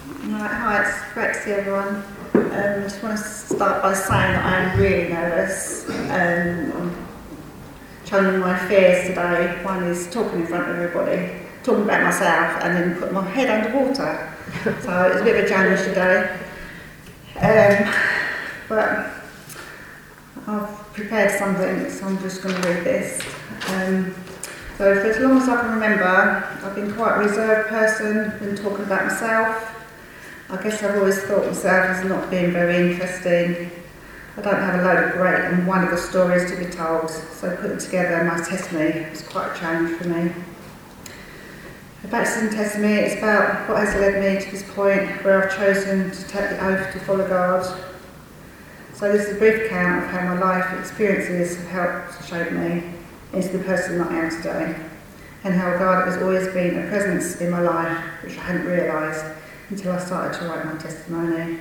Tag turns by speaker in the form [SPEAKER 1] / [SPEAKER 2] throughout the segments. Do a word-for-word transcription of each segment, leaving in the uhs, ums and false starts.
[SPEAKER 1] Right, hi, it's great to see everyone. Um, I just want to start by saying that I am really nervous. Um, I'm channeling my fears today. One is talking in front of everybody, talking about myself, and then putting my head underwater. So it's a bit of a challenge today. Um, but I've prepared something, so I'm just going to read this. Um, so for as long as I can remember, I've been quite a reserved person, been talking about myself. I guess I've always thought myself as not being very interesting. I don't have a load of great and wonderful stories to be told, so putting together my testimony was quite a challenge for me. The baptism testimony is about what has led me to this point where I've chosen to take the oath to follow God. So this is a brief account of how my life experiences have helped shape me into the person that I am today, and how God has always been a presence in my life which I hadn't realised until I started to write my testimony.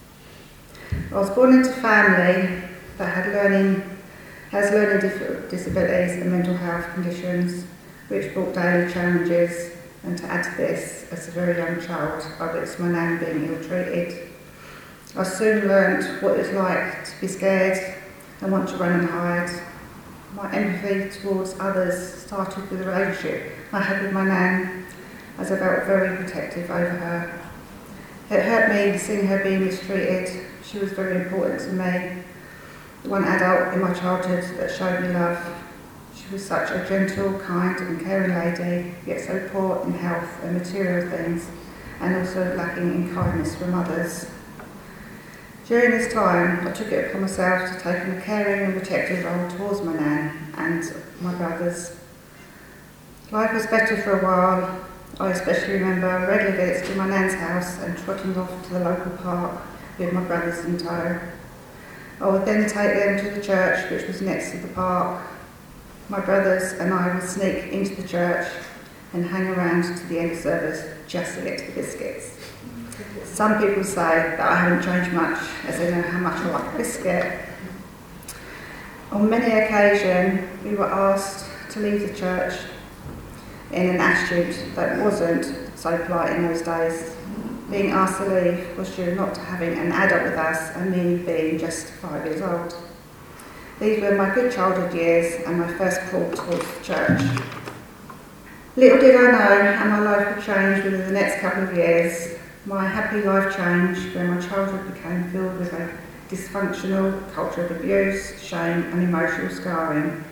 [SPEAKER 1] I was born into a family that had learning, has learning dif- disabilities and mental health conditions, which brought daily challenges. And to add to this, as a very young child, I witnessed my nan being ill-treated. I soon learnt what it's like to be scared and want to run and hide. My empathy towards others started with the relationship I had with my nan, as I felt very protective over her. It hurt me seeing her being mistreated. She was very important to me, the one adult in my childhood that showed me love. She was such a gentle, kind and caring lady, yet so poor in health and material things, and also lacking in kindness from others. During this time, I took it upon myself to take a caring and protective role towards my nan and my brothers. Life was better for a while. I especially remember regular visits to my nan's house and trotting off to the local park with my brothers in tow. I would then take them to the church, which was next to the park. My brothers and I would sneak into the church and hang around to the end of service just to get to the biscuits. Some people say that I haven't changed much, as they know how much I like a biscuit. On many occasions, we were asked to leave the church in an attitude that wasn't so polite in those days. Being asked to leave was due not to having an adult with us and me being just five years old. These were my good childhood years and my first call towards the church. Little did I know how my life would change within the next couple of years. My happy life changed when my childhood became filled with a dysfunctional culture of abuse, shame and emotional scarring.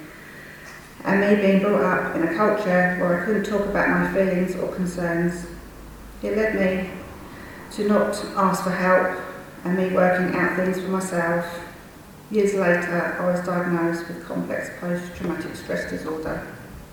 [SPEAKER 1] And me being brought up in a culture where I couldn't talk about my feelings or concerns. It led me to not ask for help and me working out things for myself. Years later, I was diagnosed with complex post-traumatic stress disorder.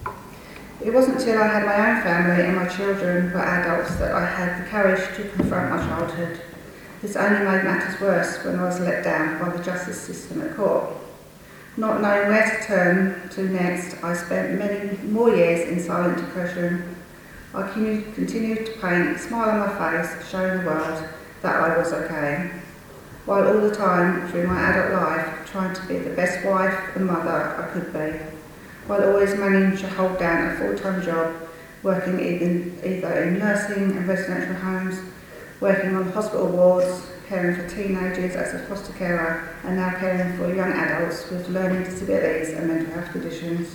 [SPEAKER 1] It wasn't until I had my own family and my children were adults that I had the courage to confront my childhood. This only made matters worse when I was let down by the justice system at court. Not knowing where to turn to next, I spent many more years in silent depression. I continued to paint a smile on my face, showing the world that I was okay, while all the time through my adult life trying to be the best wife and mother I could be, while always managing to hold down a full-time job, working either, either in nursing and residential homes, working on hospital wards, caring for teenagers as a foster carer, and now caring for young adults with learning disabilities and mental health conditions.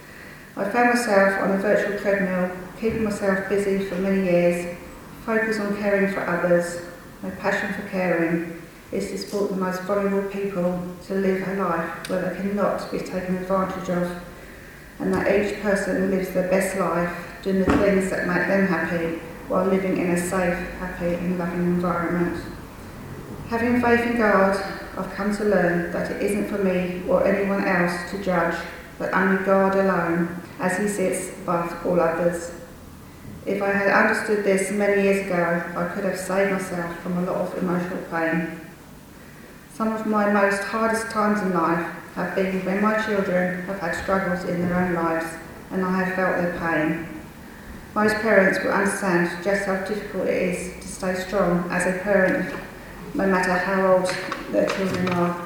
[SPEAKER 1] I found myself on a virtual treadmill, keeping myself busy for many years, focus on caring for others. My passion for caring is to support the most vulnerable people to live a life where they cannot be taken advantage of, and that each person lives their best life, doing the things that make them happy, while living in a safe, happy and loving environment. Having faith in God, I've come to learn that it isn't for me or anyone else to judge, but only God alone, as he sits above all others. If I had understood this many years ago, I could have saved myself from a lot of emotional pain. Some of my most hardest times in life have been when my children have had struggles in their own lives and I have felt their pain. Most parents will understand just how difficult it is to stay strong as a parent, no matter how old their children are.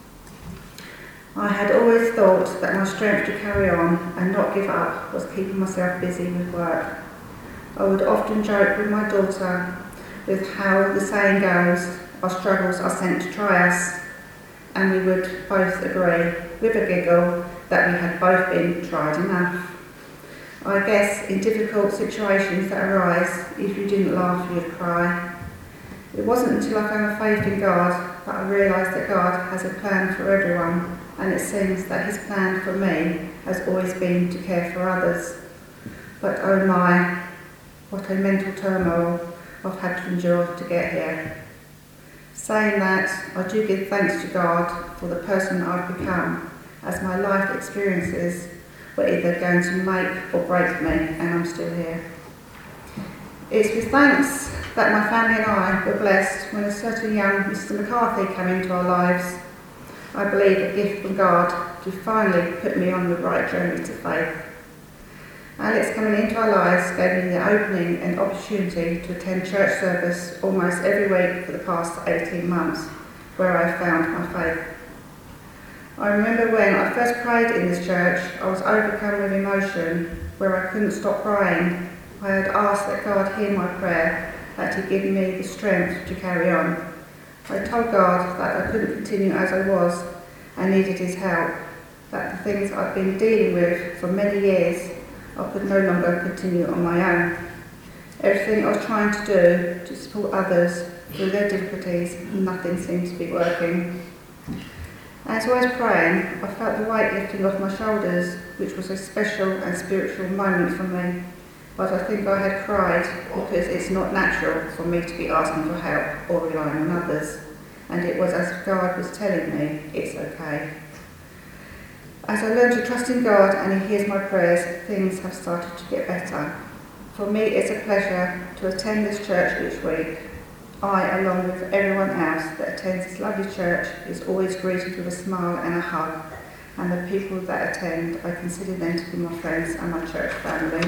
[SPEAKER 1] I had always thought that my strength to carry on and not give up was keeping myself busy with work. I would often joke with my daughter with how the saying goes, our struggles are sent to try us, and we would both agree, with a giggle, that we had both been tried enough. I guess in difficult situations that arise, if you didn't laugh, you'd cry. It wasn't until I found faith in God that I realised that God has a plan for everyone, and it seems that his plan for me has always been to care for others. But oh my, what a mental turmoil I've had to endure to get here. Saying that, I do give thanks to God for the person I've become, as my life experiences were either going to make or break me, and I'm still here. It's with thanks that my family and I were blessed when a certain young Mister McCarthy came into our lives. I believe a gift from God to finally put me on the right journey to faith. Alex coming into our lives gave me the opening and opportunity to attend church service almost every week for the past eighteen months, where I found my faith. I remember when I first prayed in this church, I was overcome with emotion, where I couldn't stop crying. I had asked that God hear my prayer, that he give me the strength to carry on. I told God that I couldn't continue as I was and needed his help, that the things I'd been dealing with for many years, I could no longer continue on my own. Everything I was trying to do to support others through their difficulties, nothing seemed to be working. As I was praying, I felt the weight lifting off my shoulders, which was a special and spiritual moment for me. But I think I had cried because it's not natural for me to be asking for help or relying on others. And it was as if God was telling me, it's okay. As I learned to trust in God and he hears my prayers, things have started to get better. For me, it's a pleasure to attend this church each week. I, along with everyone else that attends this lovely church, is always greeted with a smile and a hug. And the people that attend, I consider them to be my friends and my church family.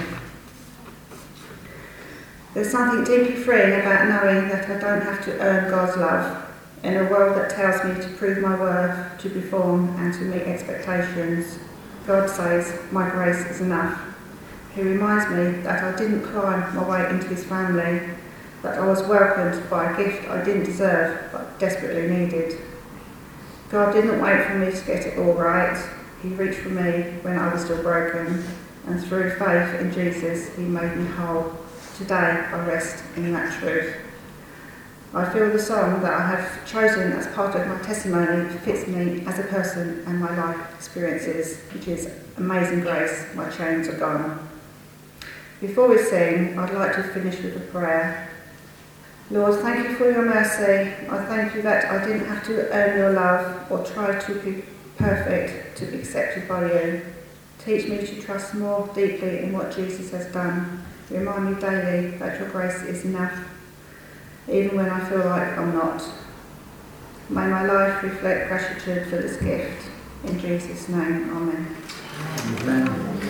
[SPEAKER 1] There's something deeply freeing about knowing that I don't have to earn God's love. In a world that tells me to prove my worth, to perform and to meet expectations, God says, my grace is enough. He reminds me that I didn't climb my way into his family, that I was welcomed by a gift I didn't deserve but desperately needed. God didn't wait for me to get it all right. He reached for me when I was still broken, and through faith in Jesus, he made me whole. Today I rest in that truth. I feel the song that I have chosen as part of my testimony fits me as a person and my life experiences, which is Amazing Grace, my chains are gone. Before we sing, I'd like to finish with a prayer. Lord, thank you for your mercy. I thank you that I didn't have to earn your love or try to be perfect to be accepted by you. Teach me to trust more deeply in what Jesus has done. Remind me daily that your grace is enough, even when I feel like I'm not. May my life reflect gratitude for this gift. In Jesus' name, amen. Amen.